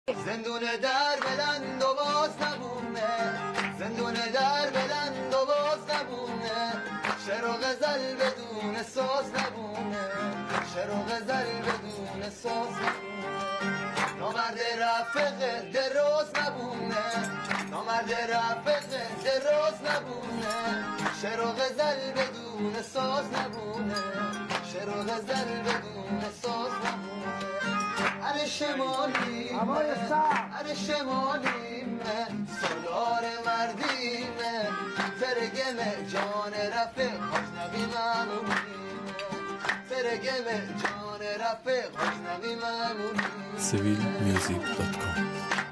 زندون در بلند و باز نبونه، زندون در بلند و باز نبونه، شعر و غزل بدون ساز نبونه، شعر و غزل بدون ساز نبونه. نامرد رفق دروز نبونه، نامرد رفق دروز نبونه، شعر و غزل بدون ساز نبونه، شعر و غزل بدون ساز نبونه. ار شمالیم ار شمالیم سالار مردیم، فرگم جان رفق خوشنوی ممونیم، فرگم جان رفق خوشنوی ممونیم. civilmusic.com